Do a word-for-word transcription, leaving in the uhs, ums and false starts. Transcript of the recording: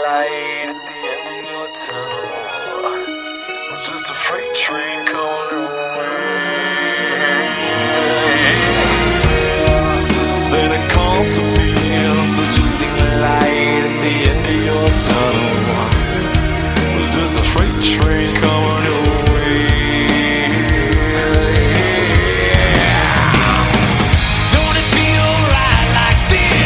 light at the end of your tunnel was just a freight train coming on.